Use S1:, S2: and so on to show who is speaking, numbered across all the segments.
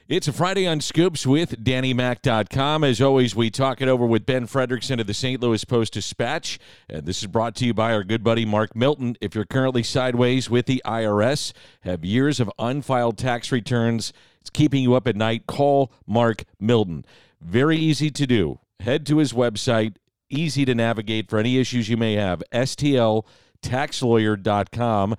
S1: It's a Friday on Scoops with DannyMac.com. As always, we talk it over with Ben Frederickson of the St. Louis Post-Dispatch. And this is brought to you by our good buddy Mark Milton. If you're currently sideways with the IRS, have years of unfiled tax returns, it's keeping you up at night, call Mark Milton. Very easy to do. Head to his website, easy to navigate for any issues you may have, stltaxlawyer.com.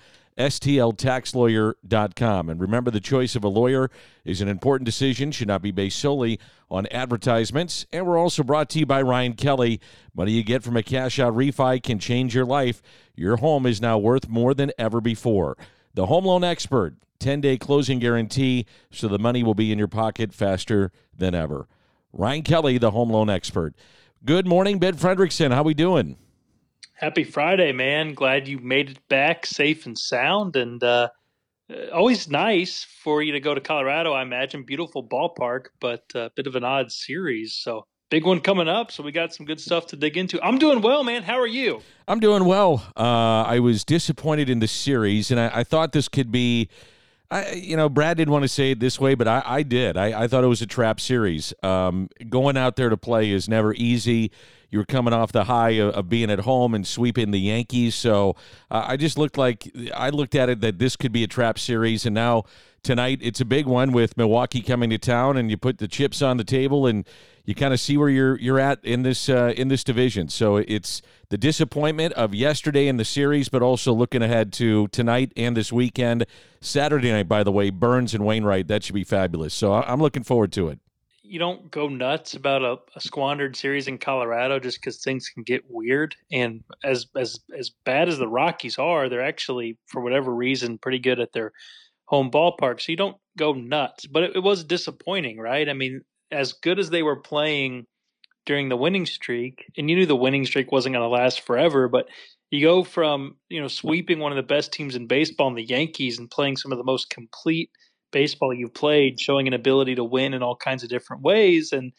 S1: stltaxlawyer.com. And remember, the choice of a lawyer is an important decision, should not be based solely on advertisements. And we're also brought to you by Ryan Kelly. Money you get from a cash-out refi can change your life. Your home is now worth more than ever before. The Home Loan Expert, 10-day closing guarantee, so the money will be in your pocket faster than ever. Ryan Kelly, the Home Loan Expert. Good morning, Ben Frederickson. How we doing?
S2: Happy Friday, man. Glad you made it back safe and sound. And always nice for you to go to Colorado, I imagine. Beautiful ballpark, but a bit of an odd series. So big one coming up. So we got some good stuff to dig into. I'm doing well, man. How are you?
S1: I'm doing well. I was disappointed in the series, and I thought this could be Brad didn't want to say it this way, but I did. I thought it was a trap series. Going out there to play is never easy. You were coming off the high of being at home and sweeping the Yankees. So I looked at it that this could be a trap series. And now tonight it's a big one with Milwaukee coming to town, and you put the chips on the table and you kind of see where you're at in this division. So it's the disappointment of yesterday in the series, but also looking ahead to tonight and this weekend. Saturday night, by the way, Burns and Wainwright. That should be fabulous. So I'm looking forward to it.
S2: You don't go nuts about a squandered series in Colorado just because things can get weird. And as bad as the Rockies are, they're actually, for whatever reason, pretty good at their home ballpark. So you don't go nuts. But it was disappointing, right? I mean, as good as they were playing during the winning streak, and you knew the winning streak wasn't going to last forever, but you go from, sweeping one of the best teams in baseball in the Yankees and playing some of the most complete baseball you've played, showing an ability to win in all kinds of different ways. And,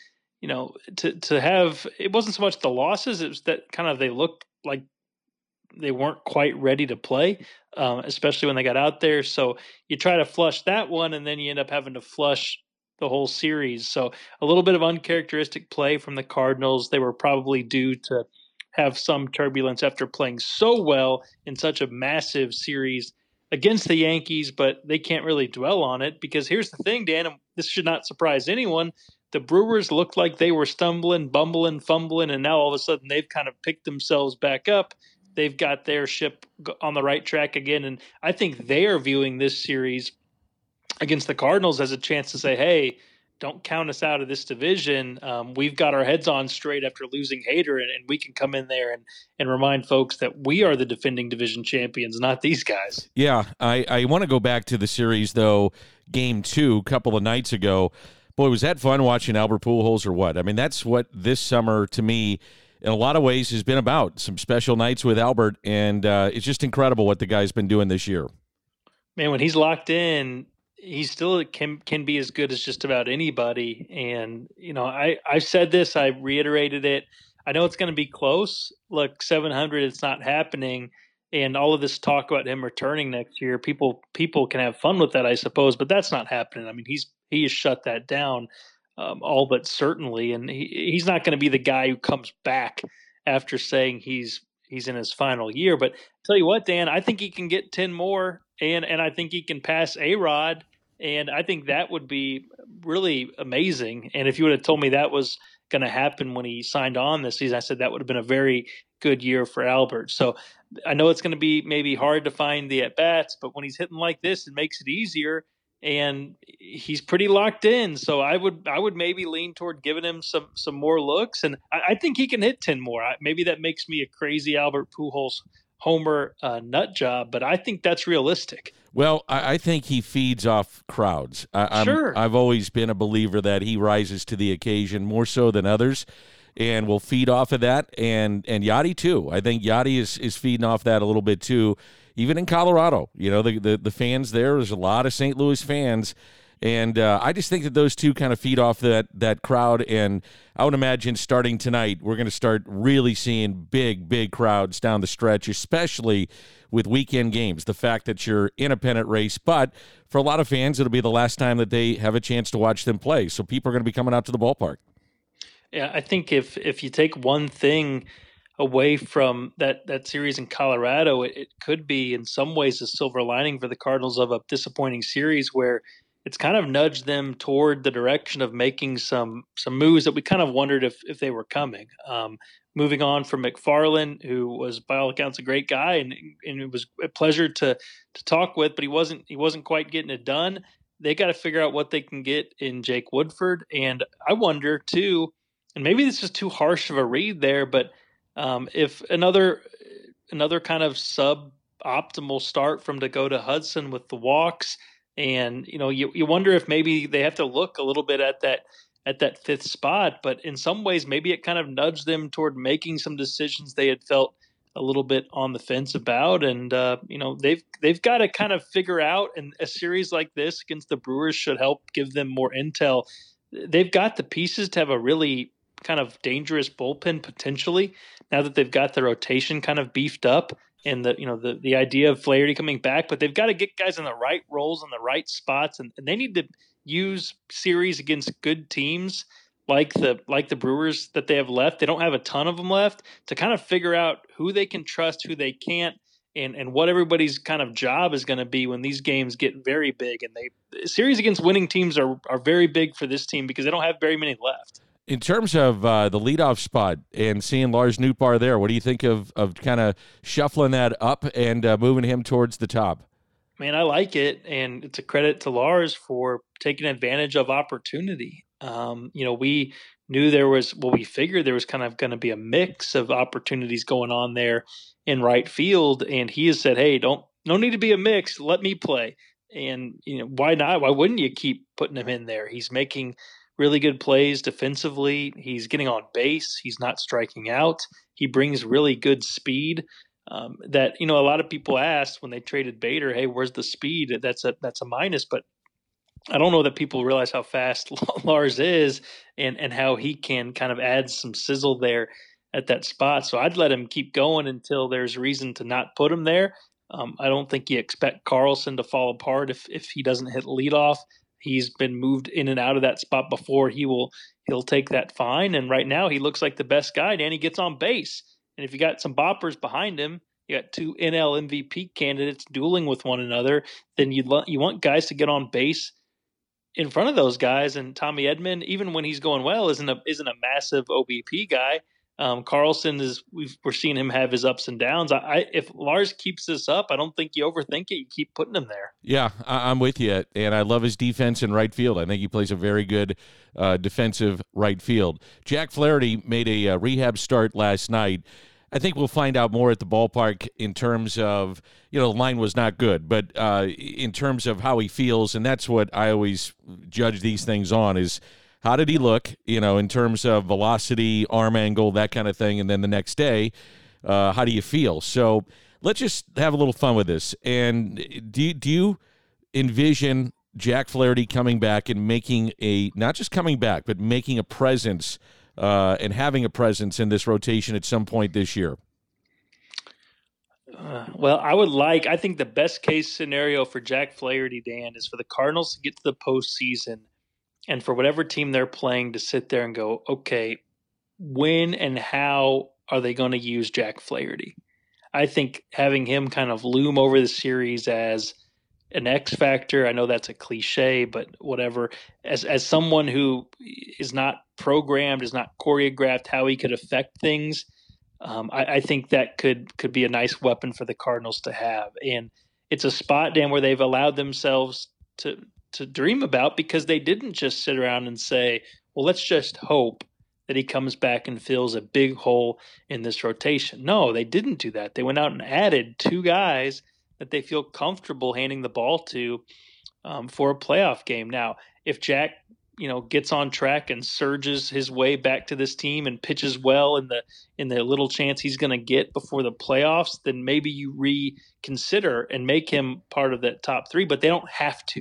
S2: to have, it wasn't so much the losses, it was that kind of they looked like they weren't quite ready to play, especially when they got out there. So you try to flush that one, and then you end up having to flush the whole series. So a little bit of uncharacteristic play from the Cardinals. They were probably due to have some turbulence after playing so well in such a massive series against the Yankees, but they can't really dwell on it because here's the thing, Dan, and this should not surprise anyone. The Brewers looked like they were stumbling, bumbling, fumbling, and now all of a sudden they've kind of picked themselves back up. They've got their ship on the right track again, and I think they are viewing this series against the Cardinals as a chance to say, hey, don't count us out of this division. We've got our heads on straight after losing Hader, and we can come in there and remind folks that we are the defending division champions, not these guys.
S1: Yeah, I want to go back to the series, though, Game 2 a couple of nights ago. Boy, was that fun watching Albert Pujols or what? I mean, that's what this summer, to me, in a lot of ways, has been about. Some special nights with Albert, and it's just incredible what the guy's been doing this year.
S2: Man, when he's locked in, he still can be as good as just about anybody. And, I've said this, I reiterated it. I know it's going to be close. Look, 700, it's not happening. And all of this talk about him returning next year, people can have fun with that, I suppose, but that's not happening. I mean, he has shut that down all but certainly. And he's not going to be the guy who comes back after saying he's in his final year. But tell you what, Dan, I think he can get 10 more, and I think he can pass A-Rod. And I think that would be really amazing. And if you would have told me that was going to happen when he signed on this season, I said that would have been a very good year for Albert. So I know it's going to be maybe hard to find the at-bats, but when he's hitting like this, it makes it easier. And he's pretty locked in. So I would maybe lean toward giving him some more looks. And I think he can hit 10 more. Maybe that makes me a crazy Albert Pujols homer nut job, but I think that's realistic.
S1: Well, I think he feeds off crowds.
S2: Sure.
S1: I've always been a believer that he rises to the occasion more so than others and will feed off of that. And Yachty, too. I think Yachty is feeding off that a little bit, too. Even in Colorado, the fans there's a lot of St. Louis fans. And I just think that those two kind of feed off that crowd. And I would imagine starting tonight, we're going to start really seeing big crowds down the stretch, especially with weekend games. The fact that you're in a pennant race, but for a lot of fans, it'll be the last time that they have a chance to watch them play. So people are going to be coming out to the ballpark.
S2: Yeah, I think if you take one thing away from that series in Colorado, it could be in some ways a silver lining for the Cardinals of a disappointing series where it's kind of nudged them toward the direction of making some moves that we kind of wondered if they were coming. Moving on from McFarland, who was by all accounts a great guy and it was a pleasure to talk with, but he wasn't quite getting it done. They got to figure out what they can get in Jake Woodford, and I wonder too, and maybe this is too harsh of a read there, but if another kind of suboptimal start from Dakota Hudson with the walks, and you wonder if maybe they have to look a little bit at that fifth spot. But in some ways, maybe it kind of nudged them toward making some decisions they had felt a little bit on the fence about, and they've got to kind of figure out. And a series like this against the Brewers should help give them more intel. They've got the pieces to have a really kind of dangerous bullpen potentially now that they've got the rotation kind of beefed up and the idea of Flaherty coming back, but they've got to get guys in the right roles in the right spots, and they need to use series against good teams like the Brewers that they have left. They don't have a ton of them left to kind of figure out who they can trust, who they can't, and what everybody's kind of job is going to be when these games get very big. And series against winning teams are very big for this team because they don't have very many left.
S1: In terms of the leadoff spot and seeing Lars Nootbaar there, what do you think of kind of shuffling that up and moving him towards the top?
S2: Man, I like it, and it's a credit to Lars for taking advantage of opportunity. We knew we figured there was kind of going to be a mix of opportunities going on there in right field, and he has said, "Hey, no need to be a mix. Let me play." And why not? Why wouldn't you keep putting him in there? He's making really good plays defensively. He's getting on base. He's not striking out. He brings really good speed. That a lot of people asked when they traded Bader, "Hey, where's the speed?" That's a minus, but I don't know that people realize how fast Lars is and how he can kind of add some sizzle there at that spot. So I'd let him keep going until there's reason to not put him there. I don't think you expect Carlson to fall apart if he doesn't hit leadoff. He's been moved in and out of that spot before. He'll take that fine. And right now he looks like the best guy. Danny gets on base. And if you got some boppers behind him, you got two NL MVP candidates dueling with one another, then you want guys to get on base in front of those guys. And Tommy Edman, even when he's going well, isn't a massive OBP guy. Carlson we're seeing him have his ups and downs. If Lars keeps this up, I don't think you overthink it. You keep putting him there.
S1: Yeah, I'm with you, and I love his defense in right field. I think he plays a very good defensive right field. Jack Flaherty made a rehab start last night. I think we'll find out more at the ballpark in terms of, the line was not good, but in terms of how he feels, and that's what I always judge these things on is how did he look, in terms of velocity, arm angle, that kind of thing, and then the next day, how do you feel? So let's just have a little fun with this. And do you envision Jack Flaherty coming back and making not just coming back, but making a presence and having a presence in this rotation at some point this year?
S2: I think the best case scenario for Jack Flaherty, Dan, is for the Cardinals to get to the postseason and for whatever team they're playing to sit there and go, okay, when and how are they going to use Jack Flaherty? I think having him kind of loom over the series as an X factor, I know that's a cliche, but whatever, as someone who is not programmed, is not choreographed how he could affect things, I think that could be a nice weapon for the Cardinals to have. And it's a spot, Dan, where they've allowed themselves to dream about because they didn't just sit around and say, well, let's just hope that he comes back and fills a big hole in this rotation. No, they didn't do that. They went out and added two guys that they feel comfortable handing the ball to for a playoff game. Now, if Jack, gets on track and surges his way back to this team and pitches well in the little chance he's going to get before the playoffs, then maybe you reconsider and make him part of that top three. But they don't have to.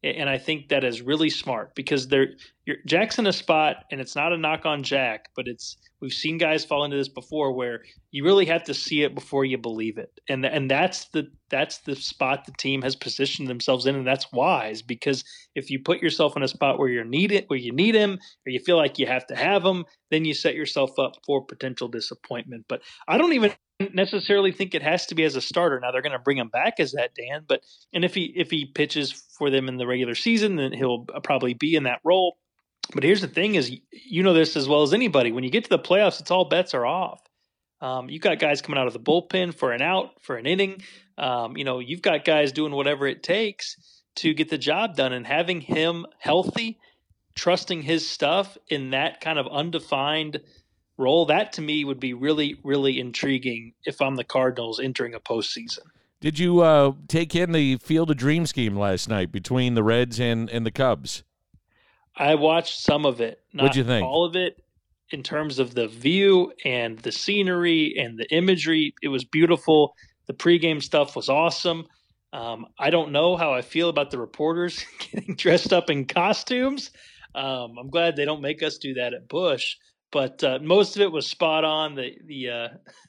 S2: And I think that is really smart because Jack's in a spot, and it's not a knock on Jack, but we've seen guys fall into this before where you really have to see it before you believe it. And that's the spot the team has positioned themselves in, and that's wise, because if you put yourself in a spot where you need him, or you feel like you have to have him, then you set yourself up for potential disappointment. But I don't even necessarily think it has to be as a starter. Now they're going to bring him back as that, Dan, and if he pitches for them in the regular season, then he'll probably be in that role. But here's the thing is, you know this as well as anybody, when you get to the playoffs, it's all bets are off. You got guys coming out of the bullpen for an out, for an inning. You've got guys doing whatever it takes to get the job done, and having him healthy, trusting his stuff in that kind of undefined role, that to me would be really, really intriguing if I'm the Cardinals entering a postseason.
S1: Did you take in the Field of Dreams game last night between the Reds and the Cubs?
S2: I watched some of it.
S1: What'd you think?
S2: All of it, in terms of the view and the scenery and the imagery. It was beautiful. The pregame stuff was awesome. I don't know how I feel about the reporters getting dressed up in costumes. I'm glad they don't make us do that at Busch. But most of it was spot on. The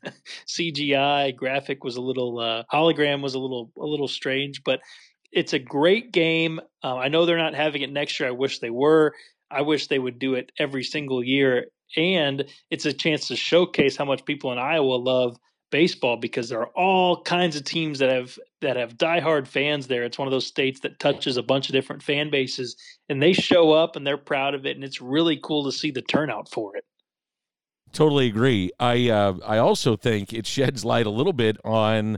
S2: CGI graphic was a little hologram was a little strange, but it's a great game. I know they're not having it next year. I wish they were. I wish they would do it every single year. And it's a chance to showcase how much people in Iowa love baseball, because there are all kinds of teams that have diehard fans there. It's one of those states that touches a bunch of different fan bases, and they show up and they're proud of it. And it's really cool to see the turnout for it.
S1: Totally agree. I also think it sheds light a little bit on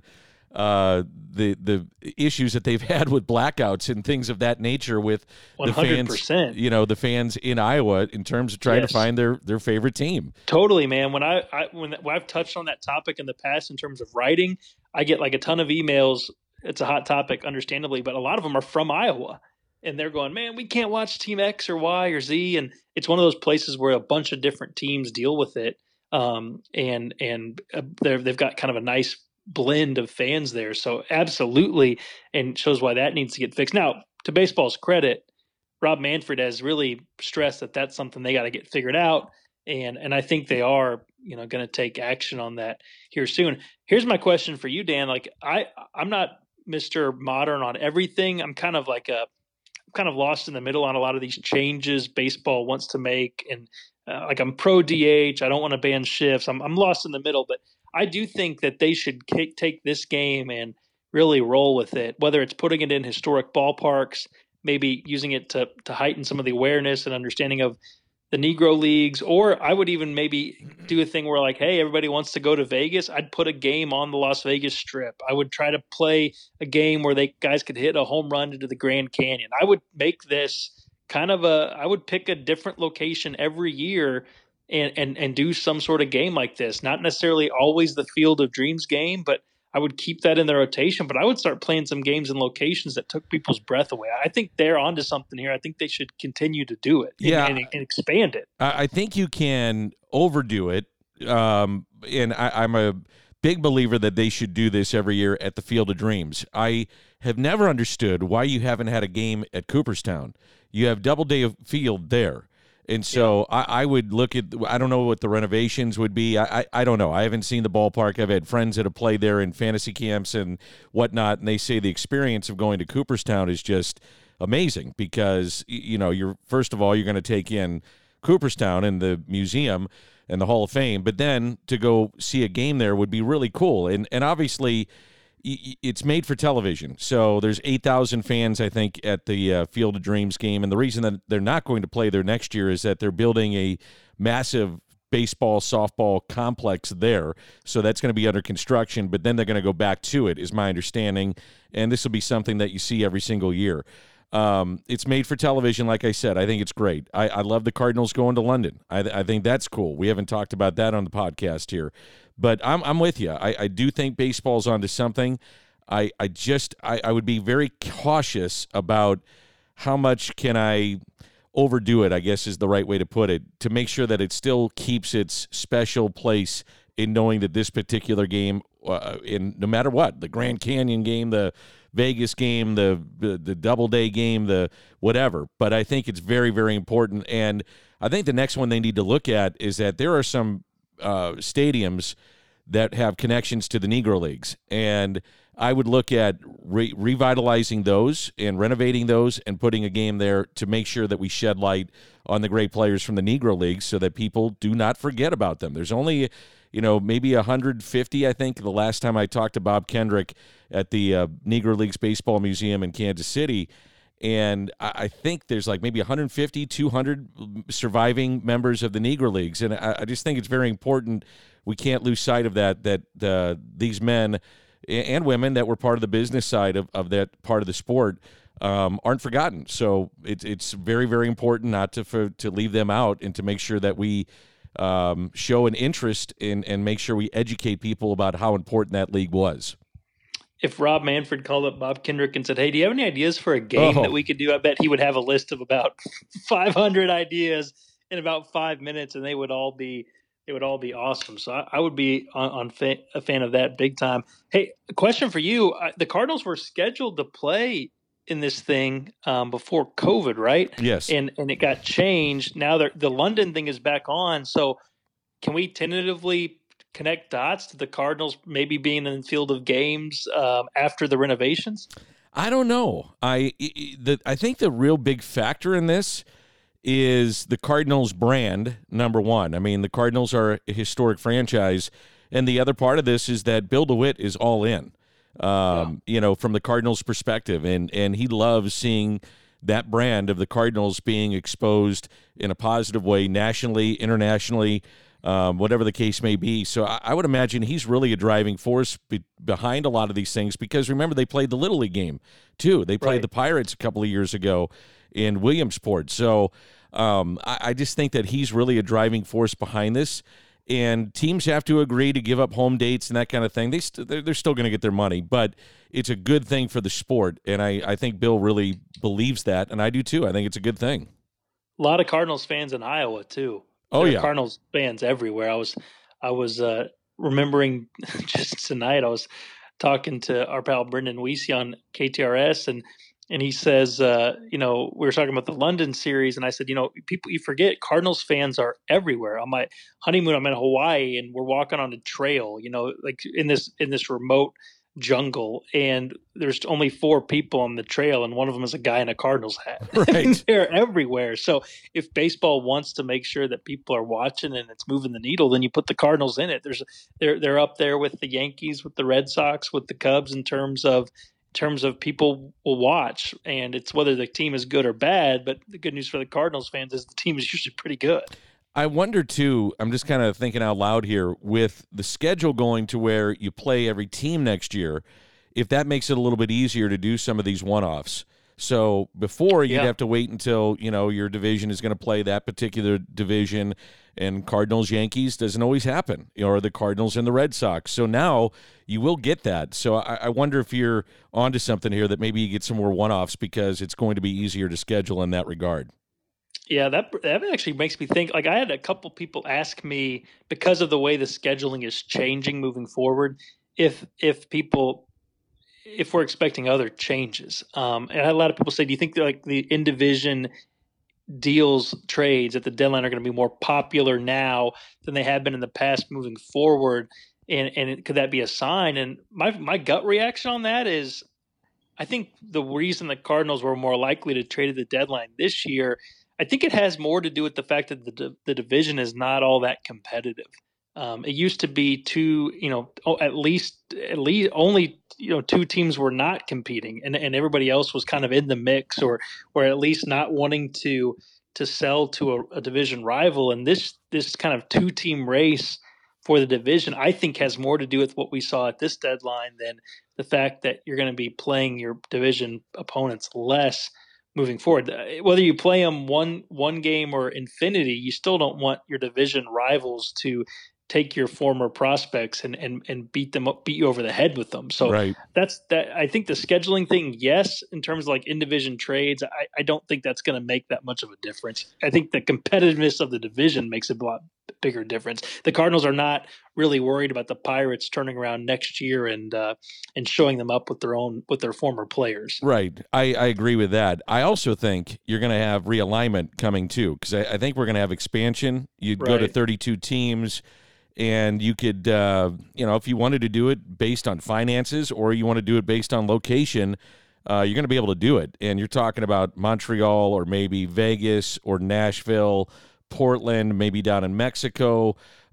S1: the issues that they've had with blackouts and things of that nature with
S2: 100%.
S1: the fans, the fans in Iowa, in terms of trying to find their favorite team.
S2: Totally, man. When I've touched on that topic in the past in terms of writing, I get like a ton of emails. It's a hot topic, understandably, but a lot of them are from Iowa. And they're going, man, we can't watch team X or Y or Z. And it's one of those places where a bunch of different teams deal with it. And they've got kind of a nice blend of fans there. So absolutely, and shows why that needs to get fixed. Now, to baseball's credit, Rob Manfred has really stressed that that's something they got to get figured out. And I think they are, going to take action on that here soon. Here's my question for you, Dan. Like I'm not Mr. Modern on everything. I'm kind of lost in the middle on a lot of these changes baseball wants to make. And I'm pro DH. I don't want to ban shifts. I'm lost in the middle, but I do think that they should take this game and really roll with it, whether it's putting it in historic ballparks, maybe using it to heighten some of the awareness and understanding of the Negro Leagues, or I would even maybe do a thing where like, hey, everybody wants to go to Vegas. I'd put a game on the Las Vegas Strip. I would try to play a game where guys could hit a home run into the Grand Canyon. I would make this I would pick a different location every year and do some sort of game like this. Not necessarily always the Field of Dreams game, but I would keep that in the rotation. But I would start playing some games in locations that took people's breath away. I think they're onto something here. I think they should continue to do it and expand it.
S1: I think you can overdo it. And I'm a big believer that they should do this every year at the Field of Dreams. I have never understood why you haven't had a game at Cooperstown. You have Doubleday Field there. And so I would look at, I don't know what the renovations would be. I don't know. I haven't seen the ballpark. I've had friends that have played there in fantasy camps and whatnot, and they say the experience of going to Cooperstown is just amazing because, you're first of all, you're going to take in Cooperstown and the museum and the Hall of Fame, but then to go see a game there would be really cool. And obviously it's made for television. So there's 8,000 fans, I think, at the Field of Dreams game. And the reason that they're not going to play there next year is that they're building a massive baseball, softball complex there. So that's going to be under construction, but then they're going to go back to it, is my understanding. And this will be something that you see every single year. It's made for television, like I said. I think it's great. I love the Cardinals going to London. I think that's cool. We haven't talked about that on the podcast here. But I'm with you. I do think baseball's onto something. I would be very cautious about how much can I overdo it, I guess is the right way to put it, to make sure that it still keeps its special place in knowing that this particular game, in no matter what, the Grand Canyon game, the Vegas game, the Doubleday game, the whatever. But I think it's very, very important. And I think the next one they need to look at is that there are some stadiums that have connections to the Negro Leagues. And I would look at revitalizing those and renovating those and putting a game there to make sure that we shed light on the great players from the Negro Leagues so that people do not forget about them. There's only, maybe 150, I think, the last time I talked to Bob Kendrick at the Negro Leagues Baseball Museum in Kansas City. And I think there's like maybe 150, 200 surviving members of the Negro Leagues. And I just think it's very important. We can't lose sight of that these men and women that were part of the business side of that part of the sport aren't forgotten. So it's very, very important not to leave them out and to make sure that we show an interest in and make sure we educate people about how important that league was.
S2: If Rob Manfred called up Bob Kendrick and said, "Hey, do you have any ideas for a game that we could do?" I bet he would have a list of about 500 ideas in about 5 minutes, and they would all be awesome. So I would be a fan of that big time. Hey, a question for you: the Cardinals were scheduled to play in this thing before COVID, right?
S1: Yes,
S2: and it got changed. Now the London thing is back on. So can we tentatively connect dots to the Cardinals maybe being in the field of games after the renovations?
S1: I don't know. I think the real big factor in this is the Cardinals brand, number one. I mean, the Cardinals are a historic franchise, and the other part of this is that Bill DeWitt is all in, from the Cardinals' perspective, and he loves seeing that brand of the Cardinals being exposed in a positive way nationally, internationally, whatever the case may be. So I would imagine he's really a driving force behind a lot of these things because, remember, they played the Little League game, too. They played the Pirates a couple of years ago in Williamsport. So I just think that he's really a driving force behind this. And teams have to agree to give up home dates and that kind of thing. They're still going to get their money, but it's a good thing for the sport. And I think Bill really believes that, and I do too. I think it's a good thing.
S2: A lot of Cardinals fans in Iowa, too.
S1: Oh, yeah.
S2: Cardinals fans everywhere. I was remembering just tonight, I was talking to our pal Brendan Weese on KTRS, and he says, we were talking about the London series, and I said, people, you forget Cardinals fans are everywhere. On my honeymoon, I'm in Hawaii, and we're walking on a trail, like in this remote jungle, and there's only 4 people on the trail, and one of them is a guy in a Cardinals hat.
S1: Right.
S2: They're everywhere. So if baseball wants to make sure that people are watching and it's moving the needle, then you put the Cardinals in it. They're up there with the Yankees, with the Red Sox, with the Cubs in terms of people will watch, and it's whether the team is good or bad. But the good news for the Cardinals fans is the team is usually pretty good.
S1: I wonder, too, I'm just kind of thinking out loud here, with the schedule going to where you play every team next year, if that makes it a little bit easier to do some of these one-offs. So before, you'd have to wait until, your division is going to play that particular division, and Cardinals-Yankees doesn't always happen, or the Cardinals and the Red Sox. So now you will get that. So I wonder if you're onto something here, that maybe you get some more one-offs because it's going to be easier to schedule in that regard.
S2: Yeah, that actually makes me think. Like, I had a couple people ask me, because of the way the scheduling is changing moving forward, if we're expecting other changes. And I had a lot of people say, "Do you think that, like, the in division deals trades at the deadline are going to be more popular now than they have been in the past moving forward? And could that be a sign?" And my gut reaction on that is, I think the reason the Cardinals were more likely to trade at the deadline this year, I think it has more to do with the fact that the division is not all that competitive. It used to be at least only 2 teams were not competing, and everybody else was kind of in the mix, or at least not wanting to sell to a division rival. And this kind of 2-team race for the division, I think, has more to do with what we saw at this deadline than the fact that you're going to be playing your division opponents less moving forward. Whether you play them one game or infinity, you still don't want your division rivals to take your former prospects and beat you over the head with them. So that's that. I think the scheduling thing, yes, in terms of like in-division trades, I don't think that's going to make that much of a difference. I think the competitiveness of the division makes it a lot bigger difference. The Cardinals are not really worried about the Pirates turning around next year and showing them up with their former players.
S1: Right. I agree with that. I also think you're going to have realignment coming too, because I think we're going to have expansion. You'd go to 32 teams, and you could, if you wanted to do it based on finances or you want to do it based on location, you're going to be able to do it. And you're talking about Montreal or maybe Vegas or Nashville, Portland, maybe down in Mexico.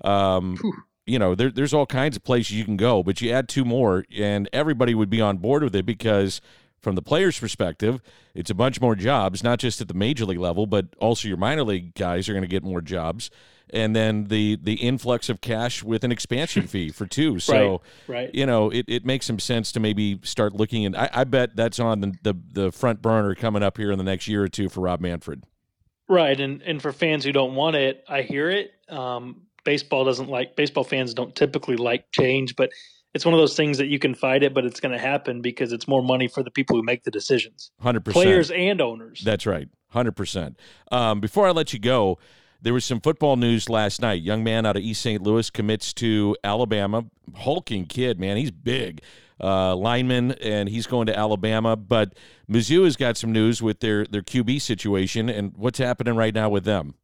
S1: There's all kinds of places you can go, but you add two more, and everybody would be on board with it because from the player's perspective, it's a bunch more jobs, not just at the major league level, but also your minor league guys are going to get more jobs. And then the influx of cash with an expansion fee for two. So,
S2: right.
S1: It makes some sense to maybe start looking. And I bet that's on the front burner coming up here in the next year or two for Rob Manfred.
S2: Right. And for fans who don't want it, I hear it. Baseball fans don't typically like change, but it's one of those things that you can fight it, but it's going to happen because it's more money for the people who make the decisions.
S1: 100%.
S2: Players and owners.
S1: That's right. 100%. Before I let you go, there was some football news last night. Young man out of East St. Louis commits to Alabama. Hulking kid, man. He's big. Lineman, and he's going to Alabama. But Mizzou has got some news with their QB situation, and what's happening right now with them.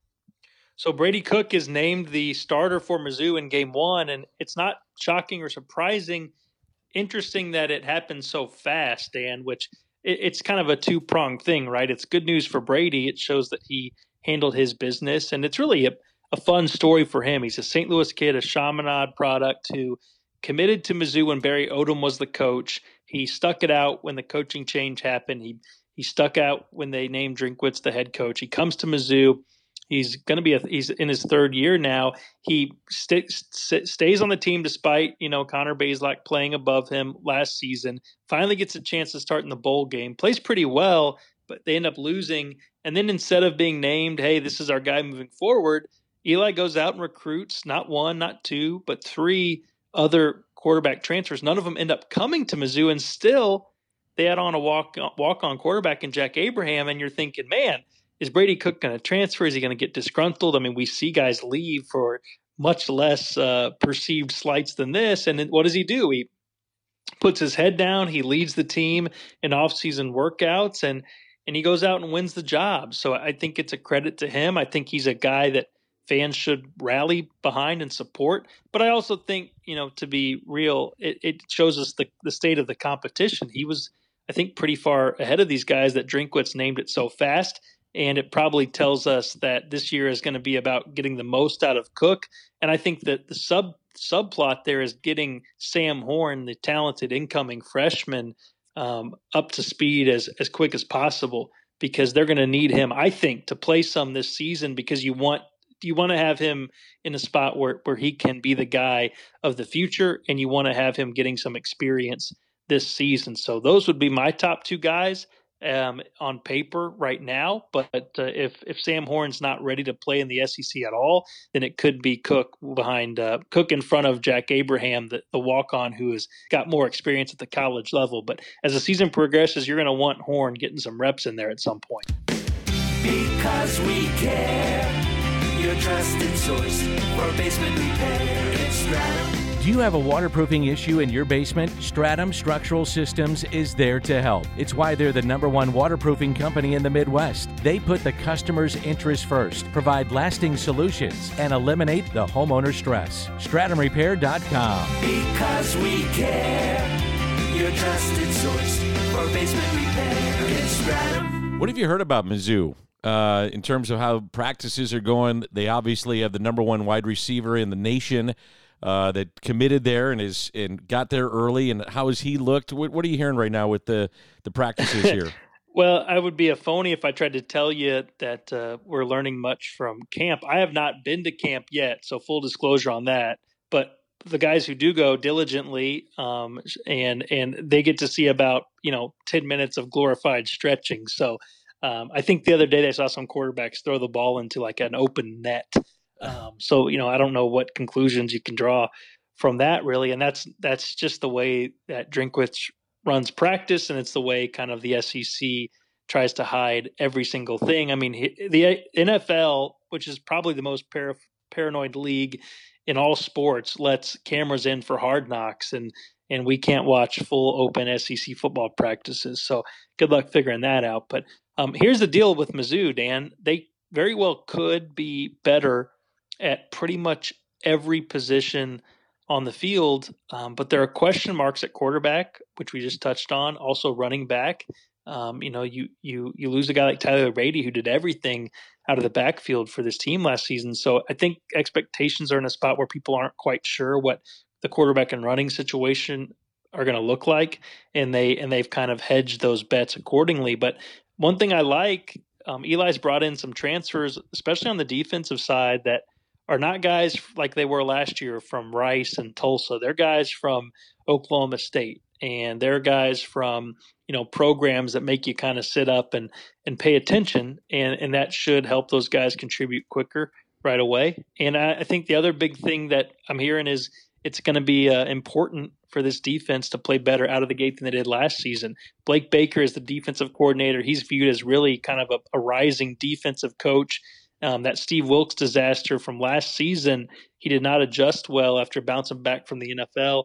S2: So Brady Cook is named the starter for Mizzou in game 1, and it's not shocking or surprising. Interesting that it happened so fast, Dan, which it's kind of a two-pronged thing, right? It's good news for Brady. It shows that he handled his business, and it's really a fun story for him. He's a St. Louis kid, a Chaminade product who committed to Mizzou when Barry Odom was the coach. He stuck it out when the coaching change happened. He stuck out when they named Drinkwitz the head coach. He comes to Mizzou. He's in his third year now. He stays on the team despite, Connor Bazelak playing above him last season. Finally gets a chance to start in the bowl game. Plays pretty well, but they end up losing. And then instead of being named, hey, this is our guy moving forward, Eli goes out and recruits not one, not two, but three other quarterback transfers. None of them end up coming to Mizzou, and still they add on a walk-on quarterback in Jack Abraham, and you're thinking, man, is Brady Cook going to transfer? Is he going to get disgruntled? I mean, we see guys leave for much less perceived slights than this, and then what does he do? He puts his head down. He leads the team in off-season workouts, and he goes out and wins the job. So I think it's a credit to him. I think he's a guy that fans should rally behind and support. But I also think, to be real, it shows us the state of the competition. He was, I think, pretty far ahead of these guys that Drinkwitz named it so fast. And it probably tells us that this year is going to be about getting the most out of Cook. And I think that the subplot there is getting Sam Horn, the talented incoming freshman, up to speed as quick as possible, because they're going to need him, I think, to play some this season, because you want to have him in a spot where he can be the guy of the future, and you want to have him getting some experience this season. So those would be my top two guys on paper right now. But if Sam Horn's not ready to play in the SEC at all, then it could be Cook Cook in front of Jack Abraham, the walk-on who has got more experience at the college level. But as the season progresses, you're going to want Horn getting some reps in there at some point.
S3: Because we care, your trusted source for basement repair. It's Stratum.
S4: Do you have a waterproofing issue in your basement? Stratum Structural Systems is there to help. It's why they're the #1 waterproofing company in the Midwest. They put the customer's interest first, provide lasting solutions, and eliminate the homeowner stress. StratumRepair.com.
S3: Because we care, your trusted source for basement repair. It's Stratum.
S1: What have you heard about Mizzou in terms of how practices are going? They obviously have the #1 wide receiver in the nation that committed there and got there early. And how has he looked? What are you hearing right now with the practices here?
S2: Well, I would be a phony if I tried to tell you that we're learning much from camp. I have not been to camp yet, so full disclosure on that. But the guys who do go diligently, and they get to see about 10 minutes of glorified stretching. So I think the other day I saw some quarterbacks throw the ball into like an open net. So I don't know what conclusions you can draw from that really, and that's just the way that Drinkwitz runs practice, and it's the way kind of the SEC tries to hide every single thing. I mean, the NFL, which is probably the most paranoid league in all sports lets cameras in for Hard Knocks, and we can't watch full open SEC football practices. So good luck figuring that out. But here's the deal with Mizzou, Dan. They very well could be better at pretty much every position on the field, but there are question marks at quarterback, which we just touched on. Also running back. You lose a guy like Tyler Brady who did everything out of the backfield for this team last season. So I think expectations are in a spot where people aren't quite sure what the quarterback and running situation are going to look like, and they've kind of hedged those bets accordingly. But one thing I like, Eli's brought in some transfers, especially on the defensive side, that are not guys like they were last year from Rice and Tulsa. They're guys from Oklahoma State, and they're guys from programs that make you kind of sit up and pay attention, and that should help those guys contribute quicker right away. And I think the other big thing that I'm hearing is it's going to be important for this defense to play better out of the gate than they did last season. Blake Baker is the defensive coordinator. He's viewed as really kind of a rising defensive coach. That Steve Wilkes disaster from last season, he did not adjust well after bouncing back from the NFL.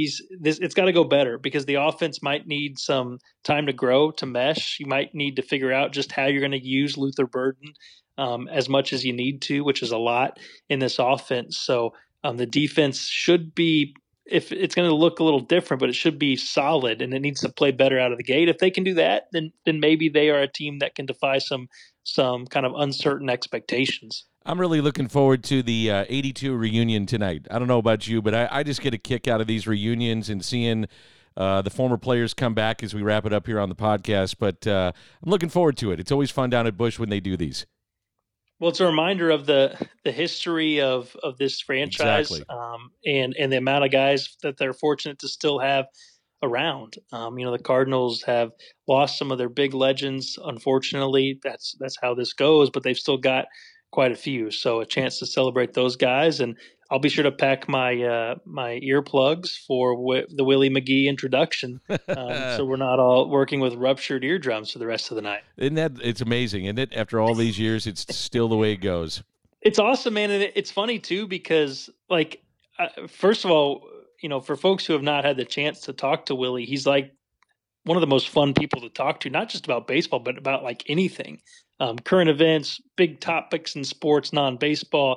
S2: It's got to go better because the offense might need some time to grow, to mesh. You might need to figure out just how you're going to use Luther Burden as much as you need to, which is a lot in this offense. So the defense should be, if it's going to look a little different, but it should be solid, and it needs to play better out of the gate. If they can do that, then maybe they are a team that can defy some kind of uncertain expectations.
S1: I'm really looking forward to the 82 reunion tonight. I don't know about you, but I just get a kick out of these reunions and seeing the former players come back as we wrap it up here on the podcast. But I'm looking forward to it. It's always fun down at Busch when they do these.
S2: Well, it's a reminder of the history of this franchise,
S1: Exactly.
S2: And the amount of guys that they're fortunate to still have around. The Cardinals have lost some of their big legends. Unfortunately, that's how this goes, but they've still got quite a few. So a chance to celebrate those guys. And I'll be sure to pack my my earplugs for the Willie McGee introduction, so we're not all working with ruptured eardrums for the rest of the night.
S1: Isn't that, it's amazing, isn't it? After all these years, it's still the way it goes.
S2: It's awesome, man. And it's funny too, because first of all, for folks who have not had the chance to talk to Willie, he's like one of the most fun people to talk to, not just about baseball, but about like anything, current events, big topics in sports, non-baseball.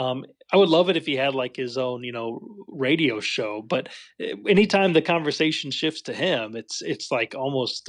S2: I would love it if he had like his own, radio show, but anytime the conversation shifts to him, it's like almost,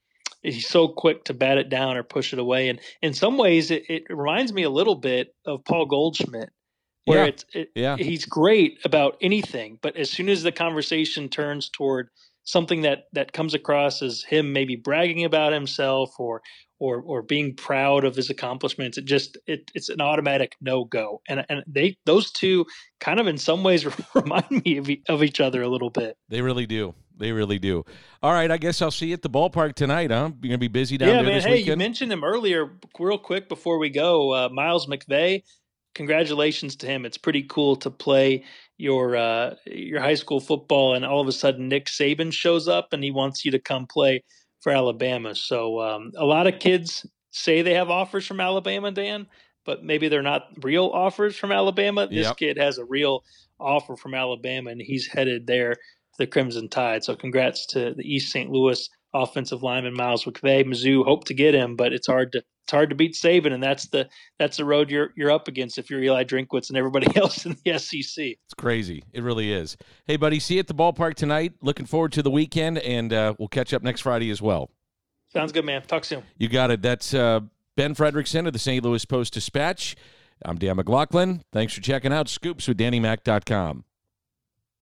S2: he's so quick to bat it down or push it away. And in some ways it reminds me a little bit of Paul Goldschmidt, where he's great about anything, but as soon as the conversation turns toward something that comes across as him maybe bragging about himself or being proud of his accomplishments, it's an automatic no-go. And those two kind of in some ways remind me of each other a little bit.
S1: They really do. They really do. All right, I guess I'll see you at the ballpark tonight, huh? You're going to be busy down there this weekend?
S2: You mentioned him earlier real quick before we go. Miles McVay, congratulations to him. It's pretty cool to play your high school football, and all of a sudden Nick Saban shows up and he wants you to come play for Alabama. So a lot of kids say they have offers from Alabama, Dan, but maybe they're not real offers from Alabama. This kid has a real offer from Alabama, and he's headed there to the Crimson Tide. So congrats to the East St. Louis offensive lineman Miles McVay. Mizzou hope to get him, but it's hard to beat Saban, and that's the road you're up against if you're Eli Drinkwitz and everybody else in the SEC.
S1: It's crazy. It really is. Hey, buddy, see you at the ballpark tonight. Looking forward to the weekend, and we'll catch up next Friday as well.
S2: Sounds good, man. Talk soon.
S1: You got it. That's Ben Frederickson of the St. Louis Post-Dispatch. I'm Dan McLaughlin. Thanks for checking out scoopswithdannymac.com.